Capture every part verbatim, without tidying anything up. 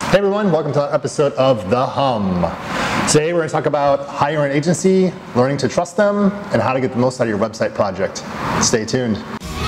Hey everyone, welcome to an episode of The Hum. Today we're going to talk about hiring an agency, learning to trust them, and how to get the most out of your website project. Stay tuned.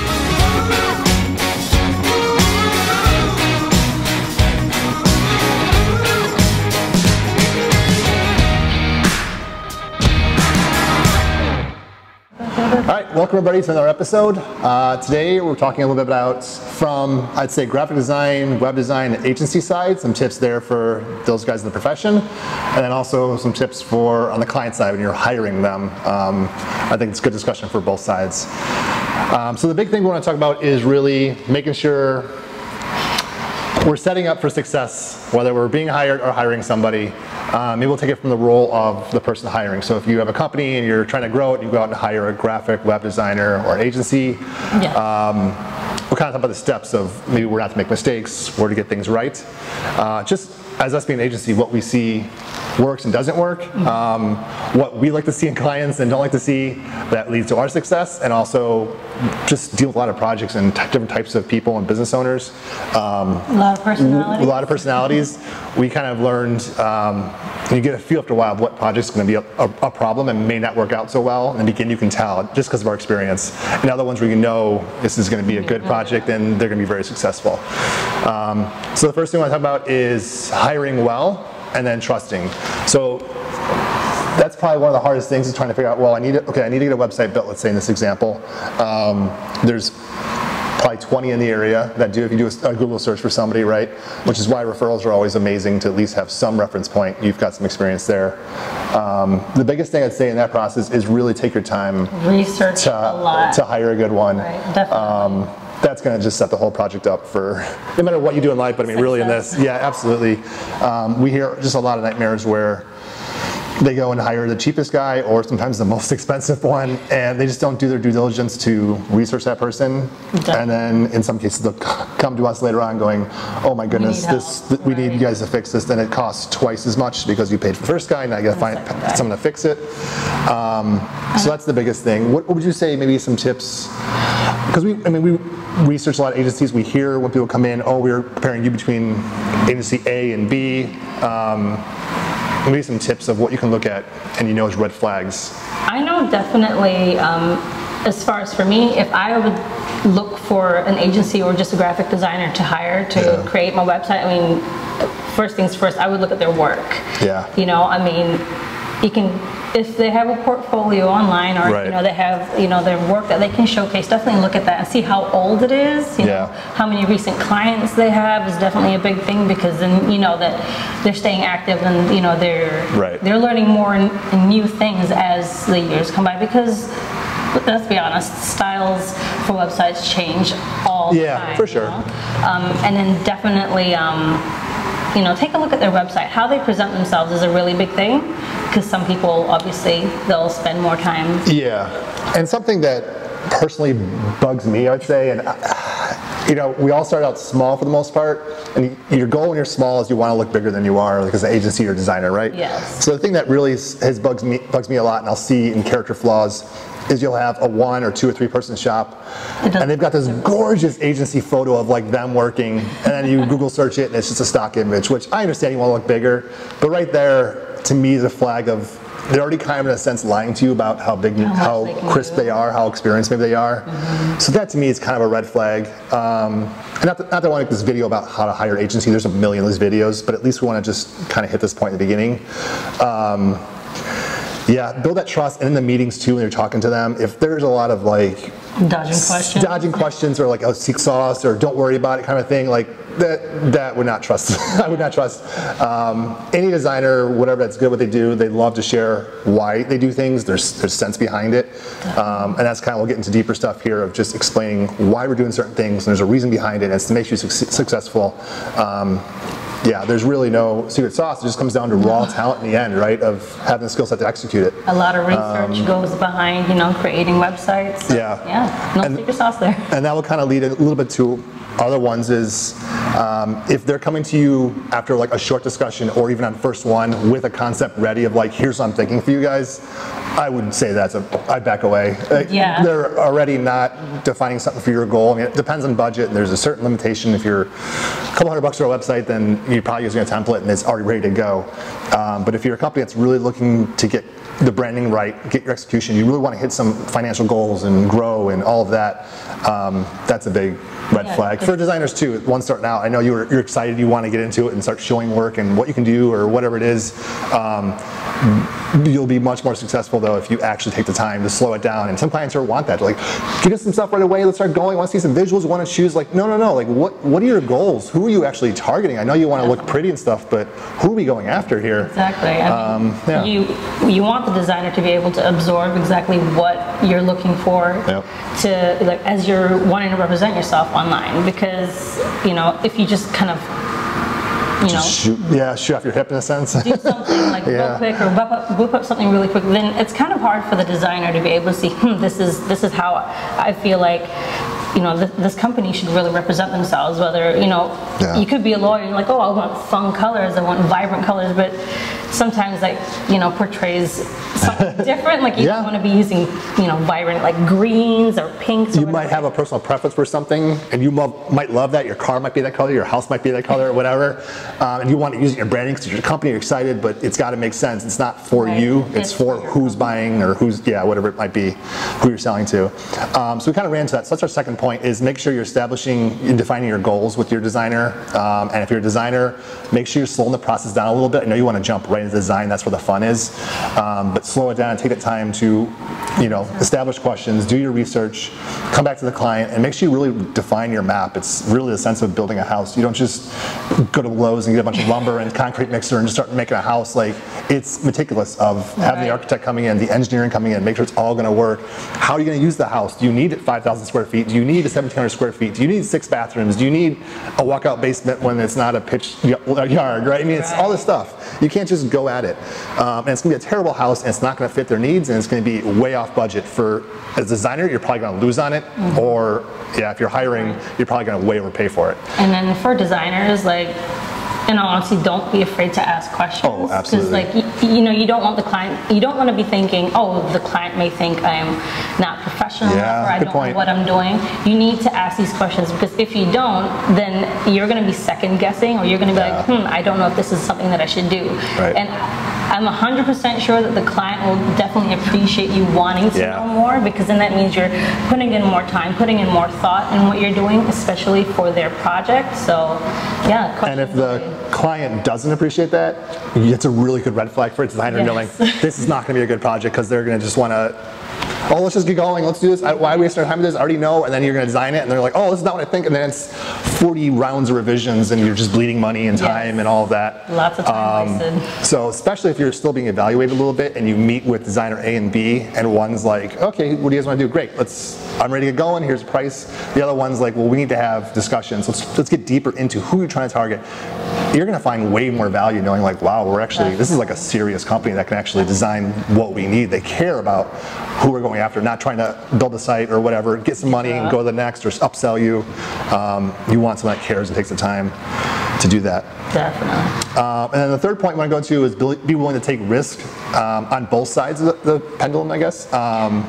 Alright, welcome everybody to another episode. Uh, today we're talking a little bit about from, I'd say, graphic design, web design, and agency side, some tips there for those guys in the profession, and then also some tips for on the client side when you're hiring them. Um, I think it's a good discussion for both sides. Um, so the big thing we want to talk about is really making sure we're setting up for success, whether we're being hired or hiring somebody. Um, maybe we'll take it from the role of the person hiring. So if you have a company and you're trying to grow it, you go out and hire a graphic web designer or an agency. Yeah. Um, we'll kind of talk about the steps of maybe where not to make mistakes, where to get things right. Uh, just as us being an agency, what we see works and doesn't work, um, what we like to see in clients and don't like to see that leads to our success, and also just deal with a lot of projects and t different types of people and business owners. Um, a lot of personalities. A lot of personalities. We kind of learned, um, and you get a feel after a while of what project's going to be a, a, a problem and may not work out so well. In the beginning, you can tell just because of our experience. And other ones where you know this is going to be a good project and they're going to be very successful. Um, so the first thing I want to talk about is hiring well and then trusting. So that's probably one of the hardest things is trying to figure out, well, I need to, okay, I need to get a website built, let's say in this example. Um, there's probably twenty in the area that do, if you do a, a Google search for somebody, right? Which is why referrals are always amazing, to at least have some reference point. You've got some experience there. Um, the biggest thing I'd say in that process is really take your time. Research to, a lot. to hire a good one. Right, definitely. Um, that's going to just set the whole project up for no matter what you do in life, but I mean, really in this, yeah, absolutely. Um, we hear just a lot of nightmares where they go and hire the cheapest guy or sometimes the most expensive one, and they just don't do their due diligence to research that person. Definitely. And then in some cases they'll come to us later on going, oh my goodness, we need, this, th we right. need you guys to fix this. Then it costs twice as much because you paid for the first guy, now you got to find someone to fix it. Um, so that's the biggest thing. What, what would you say, maybe some tips? Because we, I mean, we research a lot of agencies. We hear when people come in, oh, we're comparing you between agency A and B. Um, maybe some tips of what you can look at and you know as red flags. I know definitely, um, as far as for me, if I would look for an agency or just a graphic designer to hire to yeah. create my website, I mean, first things first, I would look at their work. Yeah. You know, I mean, you can, if they have a portfolio online or right. you know they have you know their work that they can showcase, definitely look at that and see how old it is. You yeah. know, how many recent clients they have is definitely a big thing, because then you know that they're staying active and you know they're right. they're learning more and, and new things as the years come by. Because let's be honest, styles for websites change all yeah, the time. Yeah, for sure. You know? um, and then definitely. Um, You know, take a look at their website. How they present themselves is a really big thing, because some people, obviously, they'll spend more time. Yeah, and something that personally bugs me, I'd say, and you know, we all start out small for the most part, and your goal when you're small is you want to look bigger than you are, like as an agency or designer, right? Yes. So the thing that really has bugs me, bugs me a lot, and I'll see in character flaws, is you'll have a one or two or three person shop and they've got this gorgeous agency photo of like them working, and then you Google search it and it's just a stock image, which I understand you want to look bigger, but right there to me is a flag of they're already kind of in a sense lying to you about how big, how, how crisp they are, how experienced maybe they are. Mm-hmm. So that to me is kind of a red flag. Um, and not that, not that I want to make this video about how to hire an agency, there's a million of these videos, but at least we want to just kind of hit this point in the beginning. Um, Yeah, build that trust, and in the meetings too, when you're talking to them, if there's a lot of like dodging questions, dodging questions, or like oh, secret sauce, or don't worry about it kind of thing, like that, that would not trust. I would not trust um, any designer, whatever that's good what they do. They love to share why they do things. There's there's sense behind it, um, and that's kind of we'll get into deeper stuff here of just explaining why we're doing certain things. And there's a reason behind it, and it's to make you su successful. Um, Yeah, there's really no secret sauce. It just comes down to raw talent in the end, right? Of having the skill set to execute it. A lot of research um, goes behind, you know, creating websites. So, yeah. Yeah, no and, secret sauce there. And that will kind of lead a little bit to other ones is um, if they're coming to you after like a short discussion or even on first one with a concept ready of like, here's what I'm thinking for you guys, I would say that's a, I'd back away. Yeah. They're already not defining something for your goal. I mean, it depends on budget, and there's a certain limitation. If you're a couple hundred bucks for a website, then you're probably using a template and it's already ready to go. Um, but if you're a company that's really looking to get the branding right, get your execution, you really want to hit some financial goals and grow and all of that, um, that's a big red Yeah, flag. For designers too, one starting out, I know you're, you're excited, you want to get into it and start showing work and what you can do or whatever it is. Um, you'll be much more successful though if you actually take the time to slow it down. And some clients are want that. They're like, get us some stuff right away, let's start going, I want to see some visuals, want to choose. Like, no, no, no, like what, what are your goals? Who are you actually targeting? I know you want to look pretty and stuff, but who are we going after here? Exactly. I mean, Um, yeah. you you want the designer to be able to absorb exactly what you're looking for Yep. to, like, as you're wanting to represent yourself online, because you know if you just kind of you know Shoot, yeah, shoot off your hip in a sense. do something like Yeah. real quick or whip up, whip up something really quick, then it's kind of hard for the designer to be able to see, hmm, this is this is how I feel like, you know, th this company should really represent themselves. Whether, you know, Yeah. you could be a lawyer and you're like, oh, I want fun colors, I want vibrant colors, but sometimes, like, you know, portrays something different. Like you Yeah. don't want to be using, you know, vibrant like greens or pinks. Or You might have a personal preference for something, and you love, might love that. Your car might be that color, your house might be that color, or whatever. Um, and you want to use it in your branding because your company, you're excited, but it's got to make sense. It's not for Right. you. It's, It's for for your who's buying or who's, yeah, whatever it might be, who you're selling to. Um, so we kind of ran into that. So that's our second point: is make sure you're establishing and defining your goals with your designer. Um, and if you're a designer, make sure you're slowing the process down a little bit. I know you want to jump right into design. That's where the fun is. Um, but slow it down and take the time to, you know, establish questions, do your research, come back to the client, and make sure you really define your map. It's really the sense of building a house. You don't just go to Lowe's and get a bunch of lumber and concrete mixer and just start making a house. Like, it's meticulous of having the Right. architect coming in, the engineering coming in, make sure it's all going to work. How are you going to use the house? Do you need five thousand square feet? Do you need seventeen hundred square feet? Do you need six bathrooms? Do you need a walkout basement when it's not a pitched y- yard, right? I mean, it's all this stuff. You can't just go at it. Um, and it's going to be a terrible house, and it's not going to fit their needs, and it's going to be way off budget. For as a designer, you're probably going to lose on it, Mm-hmm. or yeah, if you're hiring, you're probably going to way overpay for it. And then for designers, like, in all honesty, don't be afraid to ask questions. Oh, absolutely. Because, like, you, you know, you don't want the client, you don't want to be thinking, oh, the client may think I'm not professional Yeah, enough, or I good don't point. know what I'm doing. You need to ask these questions, because if you don't, then you're going to be second guessing, or you're going to be like, Yeah. hmm, I don't know if this is something that I should do. Right. And I'm one hundred percent sure that the client will definitely appreciate you wanting to Yeah. know more, because then that means you're putting in more time, putting in more thought in what you're doing, especially for their project. So, yeah. And if questions the are good. client doesn't appreciate that, it's a really good red flag for a designer Yes. knowing this is not going to be a good project, because they're going to just want to, oh, let's just get going, let's do this. I- Why waste our time with this? I already know. And then you're going to design it, and they're like, oh, this is not what I think. And then it's forty rounds of revisions, and you're just bleeding money and time Yes. and all of that. Lots of time Um, wasted. So especially if you're still being evaluated a little bit, and you meet with designer A and B, and one's like, okay, what do you guys want to do? Great, let's. I'm ready to get going. Here's the price. The other one's like, well, we need to have discussions. Let's let's get deeper into who you're trying to target. You're going to find way more value knowing, like, wow, we're actually, this is like a serious company that can actually design what we need. They care about who we're going after, not trying to build a site or whatever, get some money and go to the next or upsell you. Um, you want someone that cares and takes the time to do that. Definitely. Um, and then the third point I want to go to is be be willing to take risk um, on both sides of the, the pendulum, I guess. Um,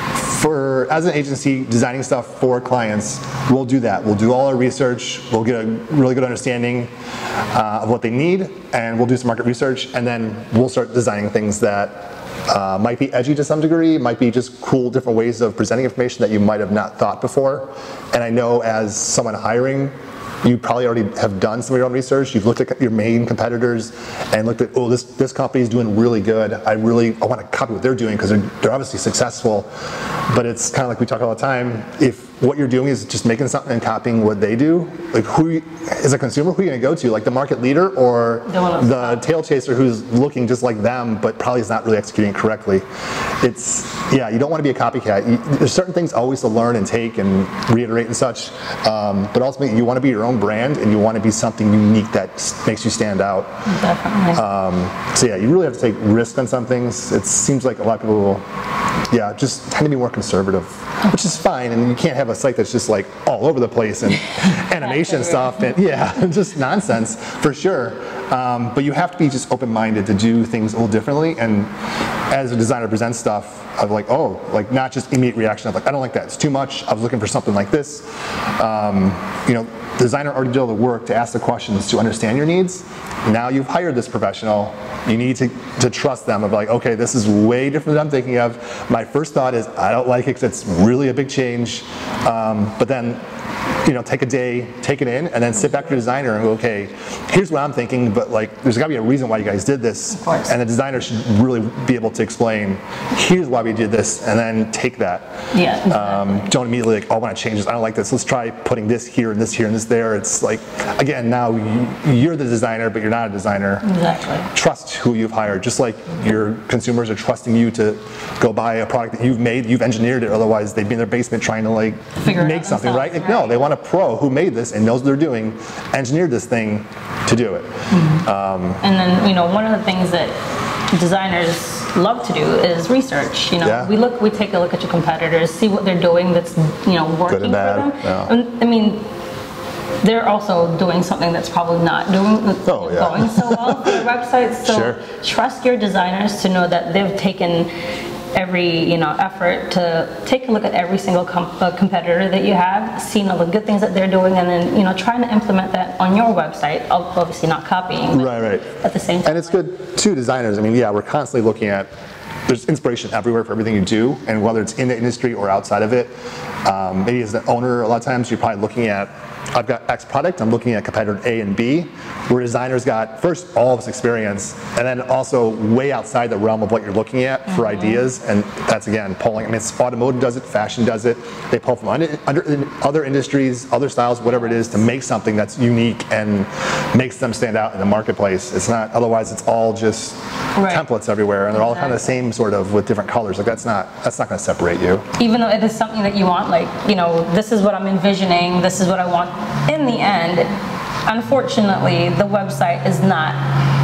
for as an agency designing stuff for clients, we'll do that. We'll do all our research. We'll get a really good understanding uh, of what they need, and we'll do some market research, and then we'll start designing things that uh, might be edgy to some degree, might be just cool different ways of presenting information that you might have not thought before. And I know as someone hiring, you probably already have done some of your own research. You've looked at your main competitors and looked at, oh, this, this company is doing really good. I really, I want to copy what they're doing because they're, they're obviously successful. But it's kind of like we talk all the time. If what you're doing is just making something and copying what they do, like who, you, as a consumer, who are you going to go to? Like the market leader or the tail chaser who's looking just like them, but probably is not really executing correctly? It's, yeah, you don't want to be a copycat. You, there's certain things always to learn and take and reiterate and such. Um, but ultimately, you want to be your own brand, and you want to be something unique that makes you stand out. Definitely. Um, so yeah, you really have to take risk on some things. It seems like a lot of people will, yeah, just tend to be more conservative, which is fine, and you can't have have a site that's just like all over the place and animation stuff and yeah, just nonsense for sure. Um, but you have to be just open-minded to do things a little differently. And as a designer presents stuff, of like, oh, like not just immediate reaction of like, I don't like that, it's too much, I was looking for something like this. Um, you know, the designer already did all the work to ask the questions to understand your needs. Now you've hired this professional, you need to, to trust them of like, okay, this is way different than I'm thinking of. My first thought is, I don't like it because it's really a big change. Um, but then, you know, take a day, take it in, and then sit back with your designer and go, okay, here's what I'm thinking, but like, there's gotta be a reason why you guys did this. Of course. And the designer should really be able to explain, here's why we did this, and then take that. Yeah, exactly. Um, don't immediately like, oh, I want to change this, I don't like this, let's try putting this here and this here and this there. It's like, again, now you, you're the designer, but you're not a designer. Exactly. Trust who you've hired, just like your consumers are trusting you to go buy a product that you've made, you've engineered it, otherwise they'd be in their basement trying to like Figure make something, right? Like, right? No, they want a pro who made this and knows what they're doing, engineered this thing to do it. Mm-hmm. um, and then, you know, one of the things that designers love to do is research. You know, Yeah. we look, we take a look at your competitors, see what they're doing that's, you know, working and bad, for them. yeah. And, I mean, they're also doing something that's probably not doing Oh, yeah. going so well for their websites. So Sure. trust your designers to know that they've taken every, you know, effort to take a look at every single com uh, competitor that you have, seeing all the good things that they're doing, and then, you know, trying to implement that on your website. Ob- Obviously not copying, but Right, right. at the same time. And it's good too, designers. I mean, yeah, we're constantly looking at, there's inspiration everywhere for everything you do, and whether it's in the industry or outside of it. Um, maybe as an owner, a lot of times you're probably looking at, I've got X product, I'm looking at competitor A and B, where designers got first all of this experience, and then also way outside the realm of what you're looking at for mm-hmm. ideas, and that's again pulling. I mean, it's automotive does it, fashion does it. They pull from under, under, other industries, other styles, whatever it is, to make something that's unique and makes them stand out in the marketplace. It's not, otherwise it's all just right. templates everywhere, and they're all kind of the same sort of with different colors. Like that's not that's not going to separate you. Even though it is something that you want, like, you know, this is what I'm envisioning, this is what I want. In the end, unfortunately, the website is not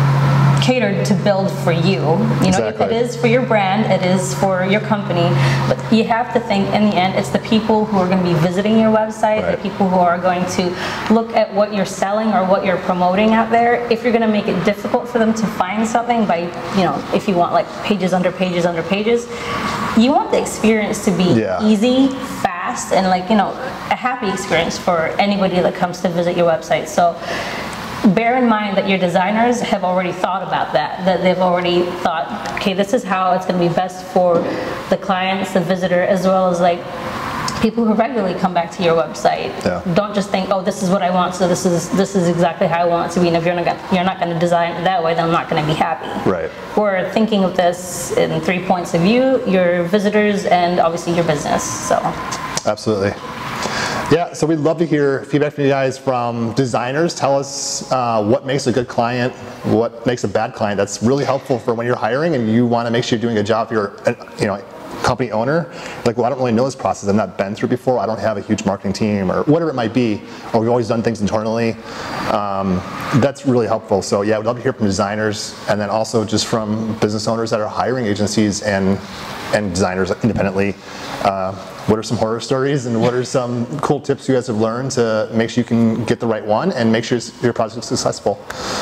catered to build for you. You know, exactly. It is for your brand, it is for your company, but you have to think in the end, it's the people who are going to be visiting your website, right. the people who are going to look at what you're selling or what you're promoting out there. If you're going to make it difficult for them to find something by, you know, if you want like pages under pages under pages, you want the experience to be yeah. easy, fast, and like, you know, a happy experience for anybody that comes to visit your website. So bear in mind that your designers have already thought about that, that they've already thought, okay, this is how it's going to be best for the clients, the visitor, as well as like people who regularly come back to your website. Yeah. Don't just think, oh, this is what I want, so this is this is exactly how I want it to be, and if you're not gonna, you're not going to design it that way, then I'm not going to be happy. Right. We're thinking of this in three points of view: your visitors and obviously your business. So. Absolutely. Yeah, so we'd love to hear feedback from you guys from designers. Tell us uh, what makes a good client, what makes a bad client. That's really helpful for when you're hiring and you want to make sure you're doing a job. If you're, a, you know, company owner, like, well, I don't really know this process. I've not been through before. I don't have a huge marketing team or whatever it might be. Or we've always done things internally. Um, that's really helpful. So yeah, we'd love to hear from designers, and then also just from business owners that are hiring agencies and and designers independently. Uh, what are some horror stories and what are some cool tips you guys have learned to make sure you can get the right one and make sure your project is successful?